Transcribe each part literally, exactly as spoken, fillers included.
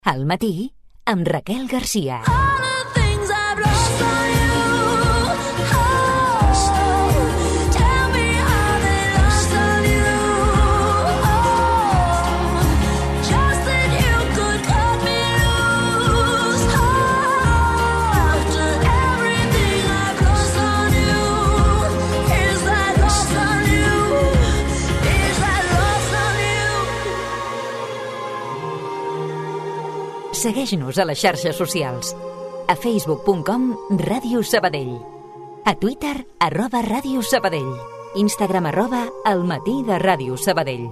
Al matí, amb Raquel Garcia. Segueix-nos a les xarxes socials. A facebook punt com Ràdio Sabadell. A Twitter, arroba Ràdio Sabadell. Instagram, arroba El Matí de Ràdio Sabadell.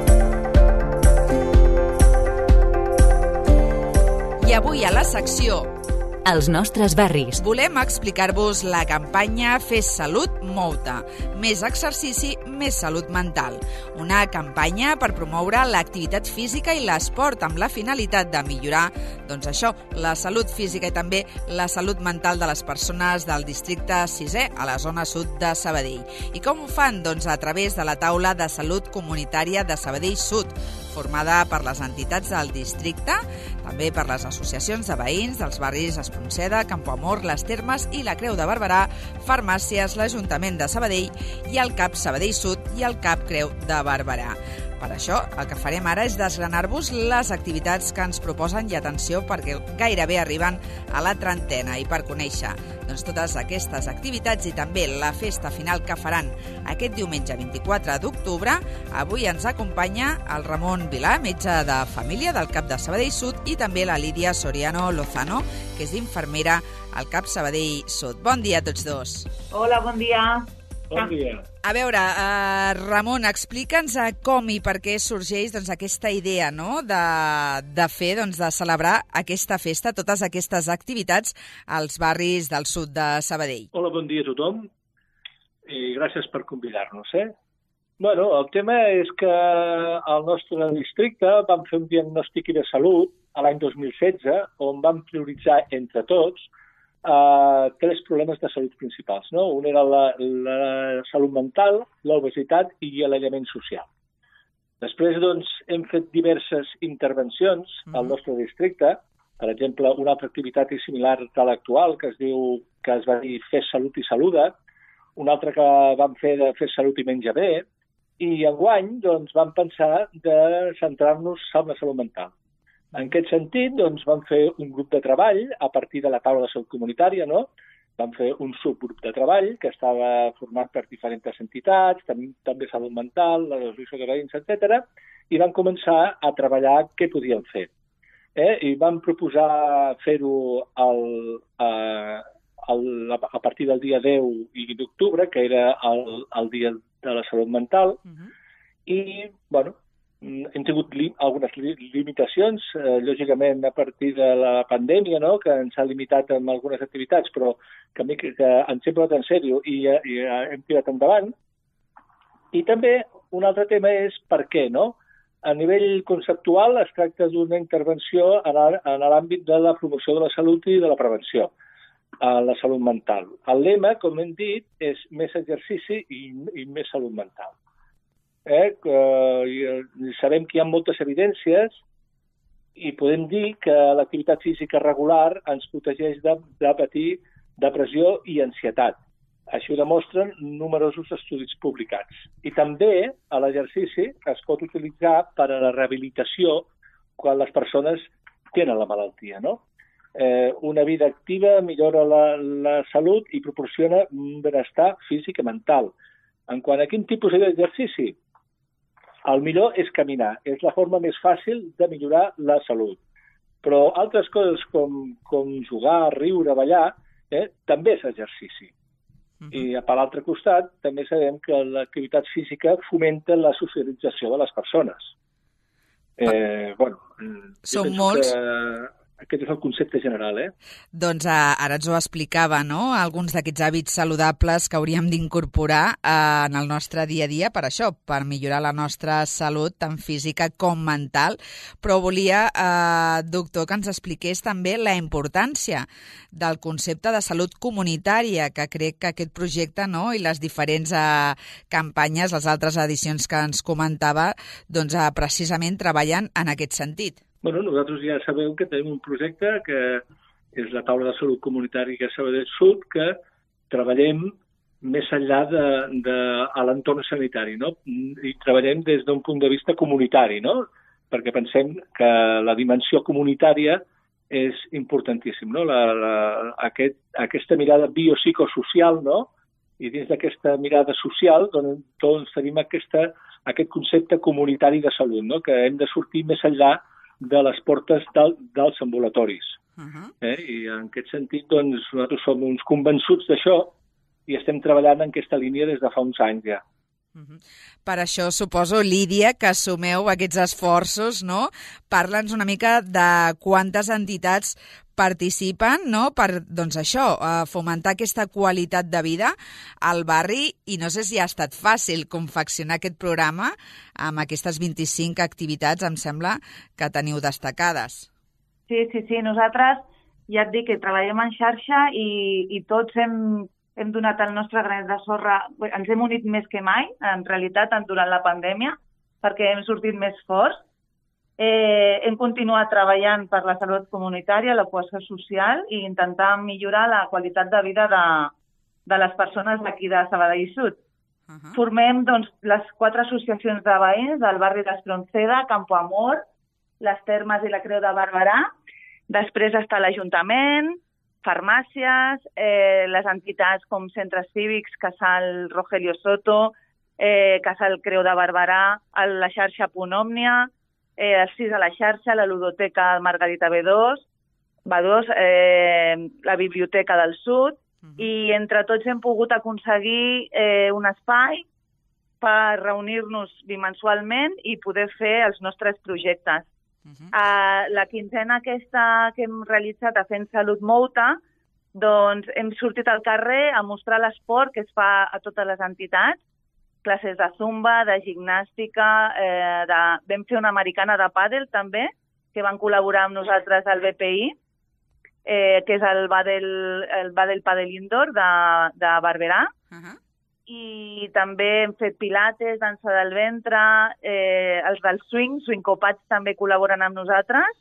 I avui a la secció Els nostres barris. volem explicar-vos la campanya Fes Salut, Mou-te. Més exercici, més salut mental. Una campanya per promoure l'activitat física i l'esport amb la finalitat de millorar, doncs això, la salut física i també la salut mental de les persones del districte sisè a la zona sud de Sabadell. I com ho fan? Doncs a través de la taula de salut comunitària de Sabadell Sud, formada per les entitats del districte, també per les associacions de veïns dels barris Espronceda, Campoamor, Les Termes i la Creu de Barberà, farmàcies, l'Ajuntament de Sabadell i el CAP Sabadell Sud i el CAP Creu de Barberà. Per això, el que farem ara és desgranar-vos les activitats que ens proposen i atenció perquè gairebé arriben a la trentena i per conèixer doncs, totes aquestes activitats i també la festa final que faran aquest diumenge vint-i-quatre d'octubre, avui ens acompanya el Ramon Vilà, metge de família del CAP de Sabadell Sud i també la Lídia Soriano Lozano, que és infermera al CAP Sabadell Sud. Bon dia a tots dos. Hola, bon dia. Bon dia. A veure, uh, Ramon, explica'ns uh, com i per què sorgeix doncs, aquesta idea no? de, de fer, doncs, de celebrar aquesta festa, totes aquestes activitats als barris del sud de Sabadell. Hola, bon dia a tothom i gràcies per convidar-nos. Eh? Bueno, el tema és que al nostre districte vam fer un diagnòstic de salut a l'any dos mil setze on vam prioritzar entre tots Uh, tres problemes de salut principals. No? Un era la, la salut mental, l'obesitat i l'alliberament social. Després, doncs, hem fet diverses intervencions mm. al nostre districte. Per exemple, una altra activitat similar a l'actual, que es diu que es va dir Fes Salut i Saluda, una altra que vam fer de Fes Salut i Menja Bé, i enguany doncs, vam pensar de centrar-nos en la salut mental. En aquest sentit, doncs, vam fer un grup de treball a partir de la taula de salut comunitària, no? Vam fer un subgrup de treball que estava format per diferents entitats, també, també salut mental, l'associació de veïns, etcètera, i vam començar a treballar què podíem fer. Eh? I vam proposar fer-ho al, a, al, a partir del dia deu d'octubre, que era el, el dia de la salut mental, uh-huh. i, bueno, hem tingut li, algunes li, limitacions, eh, lògicament a partir de la pandèmia, no? Que ens ha limitat amb algunes activitats, però que, que, que ens hem posat en sèrio i, i hem tirat endavant. I també un altre tema és per què, no? A nivell conceptual es tracta d'una intervenció en l'àmbit de la promoció de la salut i de la prevenció a la salut mental. El lema, com hem dit, és més exercici i, i més salut mental. Eh, que, eh, sabem que hi ha moltes evidències i podem dir que l'activitat física regular ens protegeix de, de patir depressió i ansietat. Això ho demostren numerosos estudis publicats. I també l'exercici es pot utilitzar per a la rehabilitació quan les persones tenen la malaltia. No? Eh, una vida activa millora la, la salut i proporciona un benestar físic i mental. En quant a quin tipus d'exercici? El millor és caminar, és la forma més fàcil de millorar la salut. Però altres coses com, com jugar, riure, ballar, eh, també és exercici. Uh-huh. I per l'altre costat també sabem que l'activitat física fomenta la socialització de les persones. Eh, bueno, Són molts... Que... Aquest és el concepte general, eh? Doncs eh, ara ens ho explicava, no?, alguns d'aquests hàbits saludables que hauríem d'incorporar eh, en el nostre dia a dia per això, per millorar la nostra salut, tant física com mental. Però volia, eh, doctor, que ens expliqués també la importància del concepte de salut comunitària, que crec que aquest projecte, no?, i les diferents eh, campanyes, les altres edicions que ens comentava, doncs eh, precisament treballen en aquest sentit. Bueno, nosaltres ja sabeu que tenim un projecte que és la taula de salut comunitària Sabadell Sud, que treballem més enllà de, de, a l'entorn sanitari, no? I treballem des d'un punt de vista comunitari, no? Perquè pensem que la dimensió comunitària és importantíssim, no? La, la, aquest, aquesta mirada biopsicosocial, no? I dins d'aquesta mirada social doncs, doncs tenim aquesta, aquest concepte comunitari de salut, no? Que hem de sortir més enllà de les portes del, dels ambulatoris. Uh-huh. eh? I en aquest sentit doncs, nosaltres som uns convençuts d'això i estem treballant en aquesta línia des de fa uns anys ja. Uh-huh. Per això suposo, Lídia, que assumeu aquests esforços, no? Parla'ns una mica de quantes entitats participen, no? Per, doncs això, fomentar aquesta qualitat de vida al barri, i no sé si ha estat fàcil confeccionar aquest programa amb aquestes vint-i-cinc activitats, em sembla, que teniu destacades. Sí, sí, sí. Nosaltres, ja et dic, que treballem en xarxa i, i tots hem, hem donat el nostre granet de sorra. Ens hem unit més que mai, en realitat, durant la pandèmia, perquè hem sortit més forts. Eh, hem continuat treballant per la salut comunitària, la cohesió social i intentar millorar la qualitat de vida de, de les persones d'aquí de Sabadell Sud. Uh-huh. Formem doncs, les quatre associacions de veïns del barri d'Espronceda, Campo Amor, les Termes i la Creu de Barberà. Després està l'Ajuntament, farmàcies, eh, les entitats com centres cívics, Casal Rogelio Soto, eh, Casal Creu de Barberà, la xarxa Punt Òmnia, eh, el sis a la xarxa, la ludoteca Margarita B dos, B dos eh, la Biblioteca del Sud, uh-huh. I entre tots hem pogut aconseguir eh, un espai per reunir-nos bimensualment i poder fer els nostres projectes. Uh-huh. Uh, la quinzena aquesta que hem realitzat a Fent Salut Mouta, doncs hem sortit al carrer a mostrar l'esport que es fa a totes les entitats, classes de zumba, de gimnàstica, eh, de... vam fer una americana de pàdel també, que van col·laborar amb nosaltres al B P I, eh, que és el Badel, el Badel Padel Indoor de, de Barberà. Uh-huh. I també hem fet pilates, dansa del ventre, eh, els del swing, swingcopats també col·laboren amb nosaltres.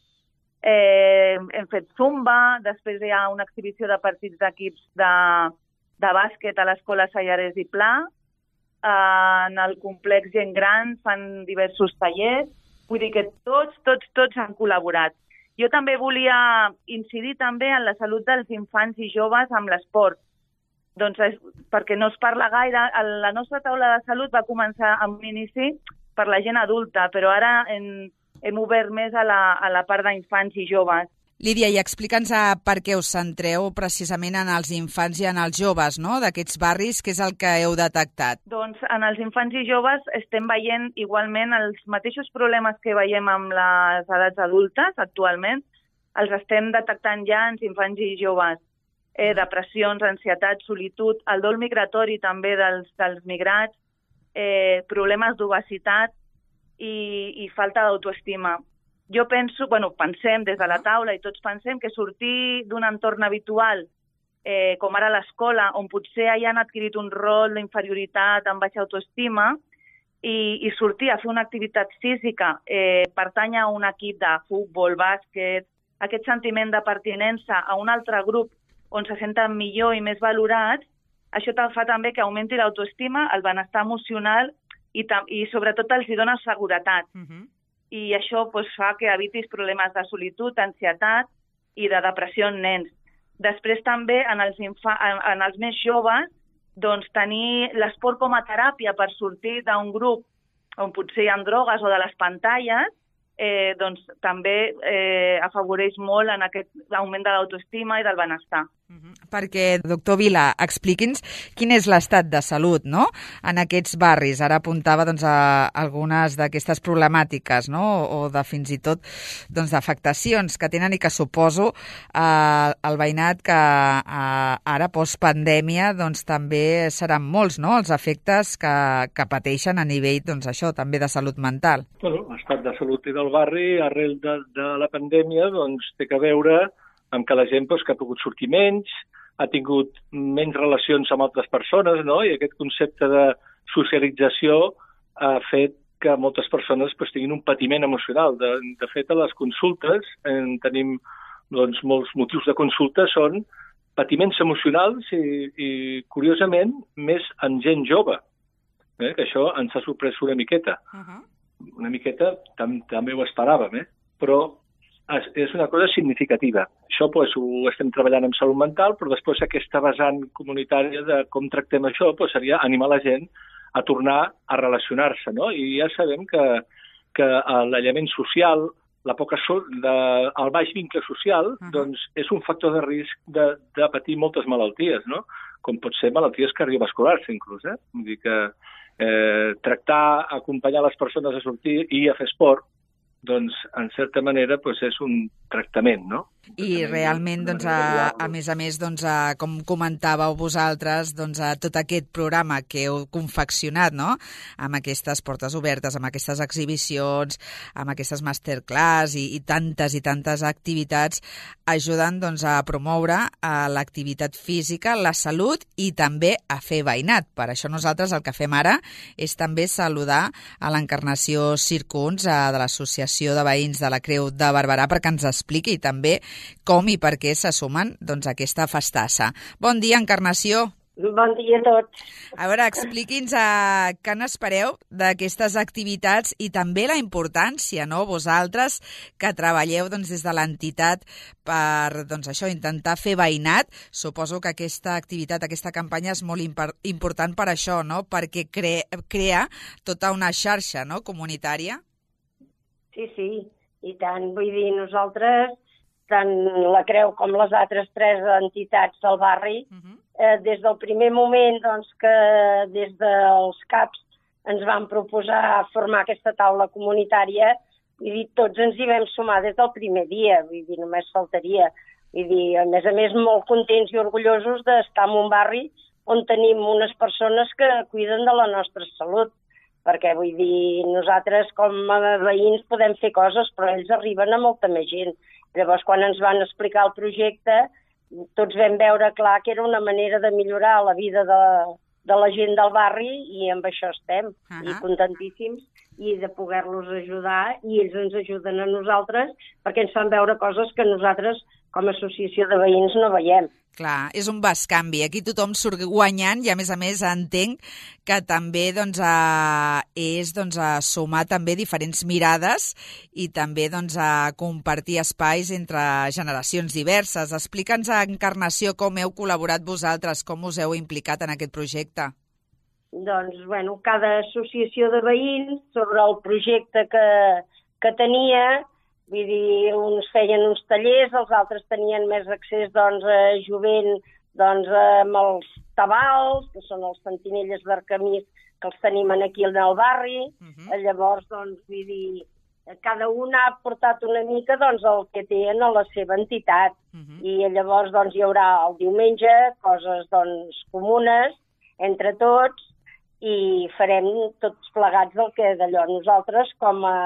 Eh, hem fet zumba, després hi ha una exhibició de partits d'equips de, de bàsquet a l'Escola Sallarès i Pla. Eh, en el complex Gent Gran fan diversos tallers. Vull dir que tots, tots, tots han col·laborat. Jo també volia incidir també en la salut dels infants i joves amb l'esport. Doncs és, perquè no es parla gaire, la nostra taula de salut va començar amb un inici per la gent adulta, però ara hem, hem obert més a la, a la part d'infants i joves. Lídia, i explica'ns per què us centreu precisament en els infants i en els joves, no?, d'aquests barris, què és el que heu detectat? Doncs en els infants i joves estem veient igualment els mateixos problemes que veiem amb les edats adultes actualment, els estem detectant ja en infants i joves. Eh, depressions, ansietat, solitud, el dol migratori també dels, dels migrats, eh, problemes d'obesitat i, i falta d'autoestima. Jo penso, bueno, pensem des de la taula i tots pensem que sortir d'un entorn habitual, eh, com ara l'escola, on potser ja han adquirit un rol d'inferioritat amb baixa autoestima, i, i sortir a fer una activitat física, eh, pertany a un equip de futbol, bàsquet, aquest sentiment de pertinença a un altre grup on se senten millor i més valorats, això fa també que augmenti l'autoestima, el benestar emocional i, i sobretot els hi dona seguretat. Uh-huh. I això doncs, fa que evitis problemes de solitud, ansietat i de depressió en nens. Després també en els, infa, en, en els més joves doncs, tenir l'esport com a teràpia per sortir d'un grup on potser hi ha drogues o de les pantalles, eh, doncs també eh, afavoreix molt en aquest augment de l'autoestima i del benestar. Uh-huh. Perquè, doctor Vila, expliqui'ns quin és l'estat de salut, no?, en aquests barris. Ara apuntava doncs, a algunes d'aquestes problemàtiques, no?, o de fins i tot doncs, d'afectacions que tenen i que suposo eh, el veïnat que eh, ara, postpandèmia, doncs, també seran molts, no?, els efectes que, que pateixen a nivell, doncs, això, també de salut mental. Bueno, l'estat de salut del barri, arrel de, de la pandèmia, doncs, té a veure amb que la gent doncs, que ha pogut sortir menys, ha tingut menys relacions amb altres persones, no? I aquest concepte de socialització ha fet que moltes persones pues, tinguin un patiment emocional. De, de fet, a les consultes en tenim doncs, molts motius de consulta són patiments emocionals i, i curiosament, més en gent jove. Eh? Que això ens ha sorprès una miqueta. Uh-huh. Una miqueta tam també ho esperàvem, eh? Però és, és una cosa significativa. Això pues, ho estem treballant amb salut mental, però després aquesta vessant comunitària de com tractem això pues, seria animar la gent a tornar a relacionar-se, no? I ja sabem que, que l'aïllament social, la poca so, de, el baix vincle social, uh-huh. doncs és un factor de risc de, de patir moltes malalties, no? Com pot ser malalties cardiovasculars, inclús, eh? Vull dir que eh, tractar, acompanyar les persones a sortir i a fer esport, doncs, en certa manera, doncs, és un tractament, no? I realment, doncs, a, a més a més, doncs, a, com comentàveu vosaltres, doncs, a tot aquest programa que heu confeccionat, no?, amb aquestes portes obertes, amb aquestes exhibicions, amb aquestes masterclass i, i tantes i tantes activitats, ajuden, doncs, a promoure l'activitat física, la salut i també a fer veïnat. Per això nosaltres el que fem ara és també saludar a l'Encarnació Circuns de l'Associació de Veïns de la Creu de Barberà perquè ens expliqui també com i per què se sumen doncs, a aquesta festassa. Bon dia, Encarnació. Bon dia a tots. A veure, expliqui'ns uh, què n'espereu d'aquestes activitats i també la importància, no?, vosaltres que treballeu doncs, des de l'entitat per doncs, això intentar fer veïnat. Suposo que aquesta activitat, aquesta campanya és molt important per això, no?, perquè cre crea tota una xarxa, no?, comunitària. Sí, sí, i tant. Vull dir, nosaltres, tant la Creu com les altres tres entitats del barri, uh-huh. eh, des del primer moment doncs, que des dels CAPs ens van proposar formar aquesta taula comunitària, vull dir, tots ens hi vam sumar des del primer dia, vull dir, només faltaria. Vull dir, a més a més, molt contents i orgullosos d'estar en un barri on tenim unes persones que cuiden de la nostra salut. Perquè, vull dir, nosaltres com a veïns podem fer coses, però ells arriben a molta més gent. Llavors, quan ens van explicar el projecte, tots vam veure clar que era una manera de millorar la vida de, de la gent del barri i amb això estem, uh-huh. i contentíssims, i de poder-los ajudar, i ells ens ajuden a nosaltres perquè ens fan veure coses que nosaltres, com a associació de veïns, no veiem. Clar, és un bescanvi. Aquí tothom surt guanyant i, a més a més, entenc que també doncs, a, és doncs, a sumar també diferents mirades i també doncs, a compartir espais entre generacions diverses. Explica'ns, a Encarnació, com heu col·laborat vosaltres, com us heu implicat en aquest projecte. Doncs, bueno, cada associació de veïns, sobre el projecte que, que tenia, vull dir, uns feien uns tallers, els altres tenien més accés doncs, a jovent doncs, amb els tabals, que són els sentinelles d'Arcamís, que els tenim aquí al barri. Uh-huh. Llavors, doncs, vull dir, cada un ha portat una mica doncs, el que tenen a la seva entitat. Uh-huh. I llavors doncs, hi haurà el diumenge coses doncs, comunes entre tots i farem tots plegats del que d'allò. Nosaltres, com a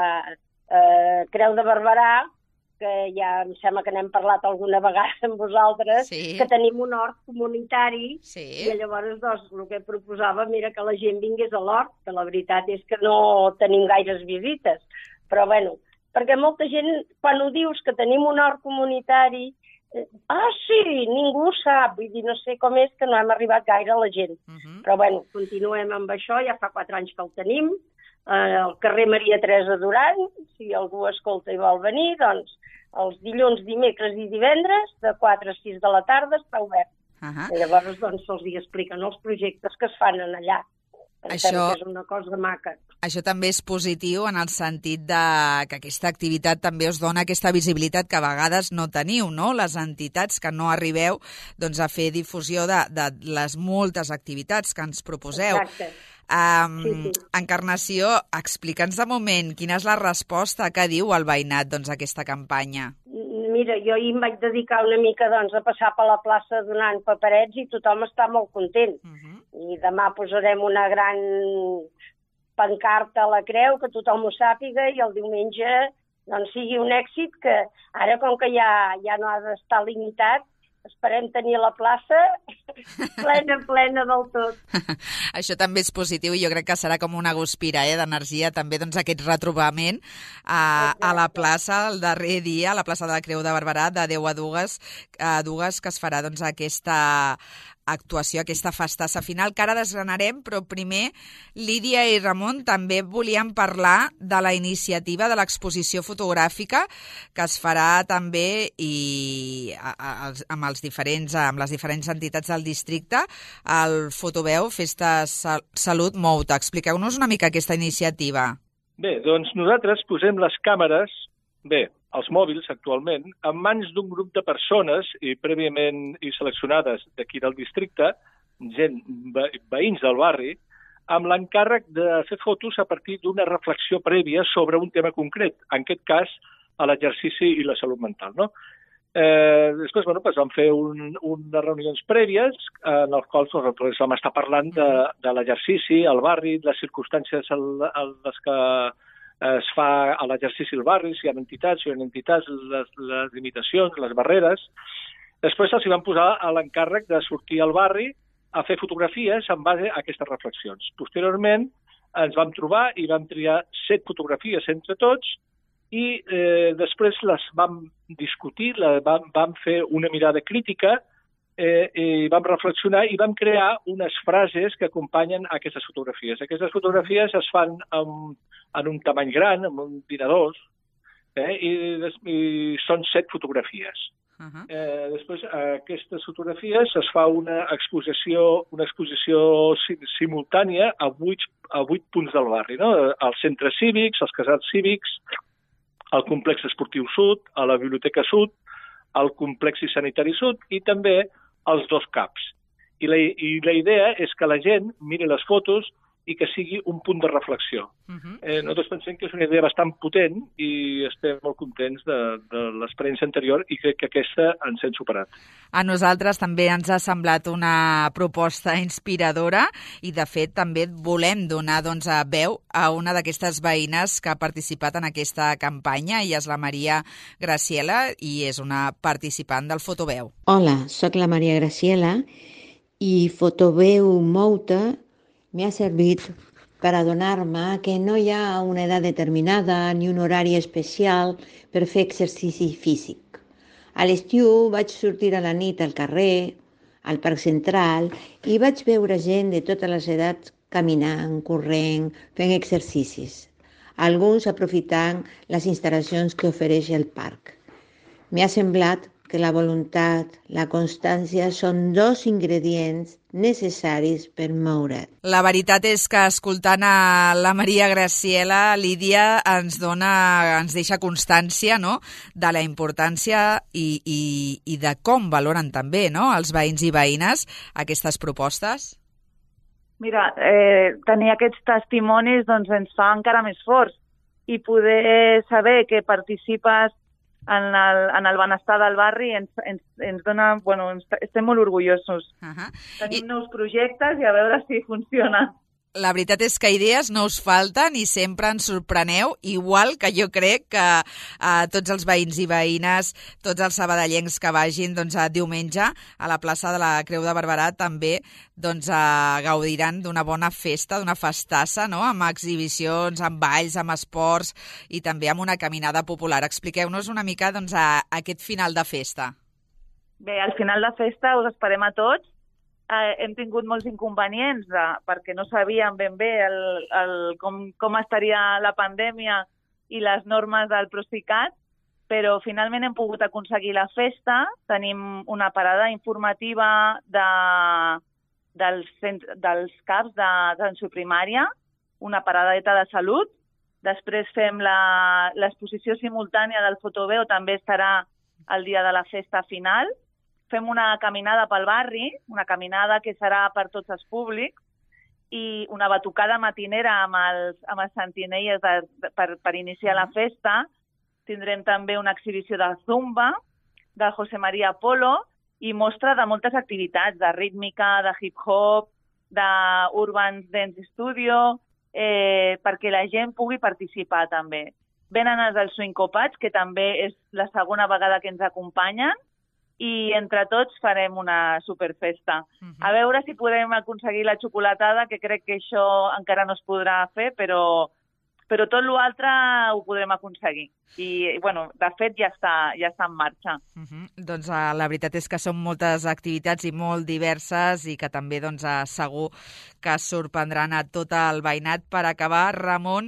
eh, Creu de Barberà, que ja em sembla que n'hem parlat alguna vegada amb vosaltres, sí. que tenim un hort comunitari, sí. i llavors doncs, el que proposàvem era que la gent vingués a l'hort, que la veritat és que no tenim gaires visites. Però bueno, perquè molta gent, quan ho dius que tenim un hort comunitari, eh, ah, sí, ningú ho sap, vull dir, no sé com és que no hem arribat gaire a la gent. Uh-huh. Però bueno, continuem amb això, ja fa quatre anys que el tenim, eh, al carrer Maria Teresa Duran, si algú escolta i vol venir, doncs els dilluns, dimecres i divendres, de quatre a sis de la tarda, està obert. Uh-huh. I llavors doncs, se'ls hi expliquen els projectes que es fan en allà. Això, que és una cosa maca. Això també és positiu en el sentit de que aquesta activitat també us dona aquesta visibilitat que a vegades no teniu, no? Les entitats que no arribeu doncs, a fer difusió de, de les moltes activitats que ens proposeu. Exacte. Um, sí, sí. Encarnació, explica'ns de moment quina és la resposta que diu el veïnat doncs, a aquesta campanya. Mira, jo ahir em vaig dedicar una mica doncs, a passar per la plaça donant paperets i tothom està molt content. Uh-huh. I demà posarem una gran pancarta a la Creu, que tothom ho sàpiga, i el diumenge doncs, sigui un èxit que ara, com que ja, ja no ha d'estar limitat, esperem tenir la plaça plena, plena del tot. Això també és positiu i jo crec que serà com una guspira eh, d'energia, també doncs, aquest retrobament a, a la plaça el darrer dia, a la plaça de la Creu de Barberà, de deu a dues, a dues que es farà doncs, aquesta actuació, aquesta festassa final, que ara desgranarem, però primer Lídia i Ramon també volien parlar de la iniciativa de l'exposició fotogràfica que es farà també i a, a, amb, els diferents, amb les diferents entitats del districte, el Fotoveu Festa Salut Mouta. Expliqueu-nos una mica aquesta iniciativa. Bé, doncs nosaltres posem les càmeres, bé, els mòbils actualment, en mans d'un grup de persones i prèviament i seleccionades d'aquí del districte, gent, veïns del barri, amb l'encàrrec de fer fotos a partir d'una reflexió prèvia sobre un tema concret, en aquest cas a l'exercici i la salut mental. No? Eh, després bueno, doncs vam fer un, unes reunions prèvies en les quals nosaltres vam estar parlant de, de l'exercici al barri, les circumstàncies en les que es fa a l'exercici al barri, si hi ha entitats, si hi ha entitats, les, les limitacions, les barreres. Després els hi van posar a l'encàrrec de sortir al barri a fer fotografies en base a aquestes reflexions. Posteriorment ens vam trobar i vam triar set fotografies entre tots i eh, després les vam discutir, la, vam, vam fer una mirada crítica eh, i vam reflexionar i vam crear unes frases que acompanyen aquestes fotografies. Aquestes fotografies es fan amb, en un tamany gran, amb un dinadors, eh, i, i són set fotografies. Uh-huh. Eh, després, a aquestes fotografies es fa una exposició, una exposició simultània a vuit, a vuit punts del barri, no? Als centres cívics, als casals cívics, al complex esportiu sud, a la biblioteca sud, al complex sanitari sud i també als dos caps. I la, i la idea és que la gent miri les fotos i que sigui un punt de reflexió. Uh-huh. eh, nosaltres pensem que és una idea bastant potent i estem molt contents de, de l'experiència anterior i crec que aquesta ens hem superat. A nosaltres també ens ha semblat una proposta inspiradora i, de fet, també volem donar doncs, a veu a una d'aquestes veïnes que ha participat en aquesta campanya i és la Maria Graciela i és una participant del Fotoveu. Hola, sóc la Maria Graciela i Fotoveu Mouta me ha servit per adonar-me que no hi ha una edat determinada ni un horari especial per fer exercici físic. A l'estiu vaig sortir a la nit al carrer, al Parc Central, i vaig veure gent de totes les edats caminant, corrent, fent exercicis, alguns aprofitant les instal·lacions que ofereix el parc. M'ha semblat que la voluntat, la constància són dos ingredients necessaris per moure't. La veritat és que escoltant a la Maria Graciela, Lídia ens dona, ens deixa constància, no?, de la importància i, i, i de com valoren també, no?, els veïns i veïnes aquestes propostes. Mira, eh, tenir aquests testimonis doncs, ens fa encara més forts i poder saber que participes en el, en el benestar del barri ens, ens, ens dona, bueno, ens, estem molt orgullosos. Uh-huh. Tenim I... nous projectes i a veure si funciona. La veritat és que idees no us falten i sempre ens sorpreneu, igual que jo crec que eh, tots els veïns i veïnes, tots els sabadellencs que vagin doncs, a diumenge a la plaça de la Creu de Barberà també doncs, eh, gaudiran d'una bona festa, d'una festassa, no?, amb exhibicions, amb balls, amb esports i també amb una caminada popular. Expliqueu-nos una mica doncs, a, a aquest final de festa. Bé, al final de festa us esperem a tots. Eh, hem tingut molts inconvenients de, perquè no sabíem ben bé el, el, com, com estaria la pandèmia i les normes del Procicat, però finalment hem pogut aconseguir la festa. Tenim una parada informativa de, dels, dels CAPs d'atenció primària, una paradeta de salut. Després fem l'exposició simultània del Fotoveu, també estarà el dia de la festa final. Fem una caminada pel barri, una caminada que serà per tots els públics, i una batucada matinera amb els, amb els sentinelles de, de, per, per iniciar la festa. Tindrem també una exhibició de zumba, de José María Polo, i mostra de moltes activitats, de rítmica, de hip-hop, d'Urban Dance Studio, eh, perquè la gent pugui participar també. Venen els del Swing Copats, que també és la segona vegada que ens acompanyen, i entre tots farem una superfesta. Uh-huh. A veure si podem aconseguir la xocolatada, que crec que això encara no es podrà fer, però, però tot l'altre ho podrem aconseguir. I, bueno, de fet, ja està, ja està en marxa. Uh-huh. Doncs uh, la veritat és que són moltes activitats i molt diverses i que també doncs, uh, segur que sorprendran a tot el veïnat. Per acabar, Ramon,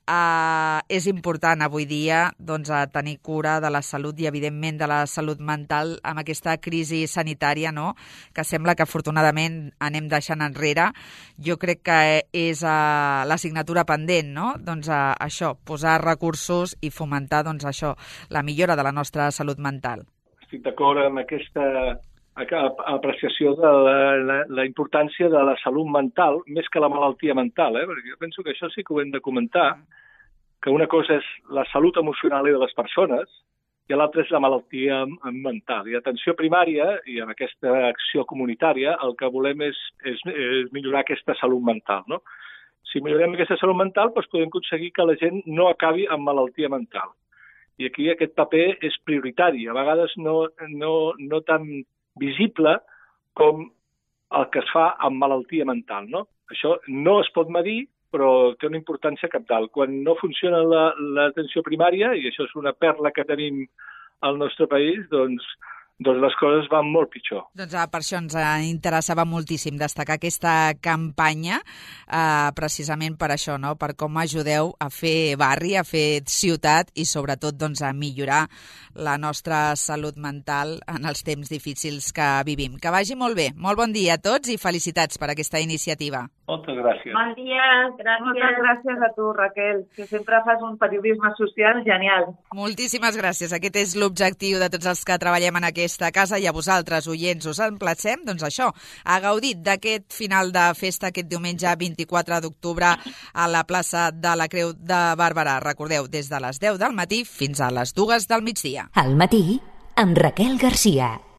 Uh, és important avui dia doncs, a tenir cura de la salut i, evidentment, de la salut mental amb aquesta crisi sanitària, no?, que sembla que, afortunadament, anem deixant enrere. Jo crec que és uh, l'assignatura pendent, no?, doncs, uh, això, posar recursos i fomentar doncs, això, la millora de la nostra salut mental. Estic d'acord amb aquesta apreciació de la, la, la importància de la salut mental, més que la malaltia mental, eh? Perquè jo penso que això sí que ho hem de comentar, que una cosa és la salut emocional de les persones i l'altra és la malaltia mental. I atenció primària, i amb aquesta acció comunitària, el que volem és, és, és millorar aquesta salut mental, no? Si millorem aquesta salut mental, doncs podem aconseguir que la gent no acabi amb malaltia mental. I aquí aquest paper és prioritari. A vegades no, no, no tan visible com el que es fa amb malaltia mental, no? Això no es pot medir, però té una importància cabdal. Quan no funciona l'atenció primària, i això és una perla que tenim al nostre país, doncs, doncs les coses van molt pitjor. Doncs ah, per això ens interessava moltíssim destacar aquesta campanya, eh, precisament per això, no?, per com ajudeu a fer barri, a fer ciutat i sobretot doncs, a millorar la nostra salut mental en els temps difícils que vivim. Que vagi molt bé. Molt bon dia a tots i felicitats per aquesta iniciativa. Moltes gràcies. Bon dia, gràcies. Moltes gràcies a tu, Raquel, que sempre fas un periodisme social genial. Moltíssimes gràcies. Aquest és l'objectiu de tots els que treballem en aquesta casa i a vosaltres, oients, us emplacem, doncs això, a gaudir d'aquest final de festa aquest diumenge vint-i-quatre d'octubre a la plaça de la Creu de Barberà. Recordeu, des de les deu del matí fins a les dues del migdia. Al matí, amb Raquel Garcia.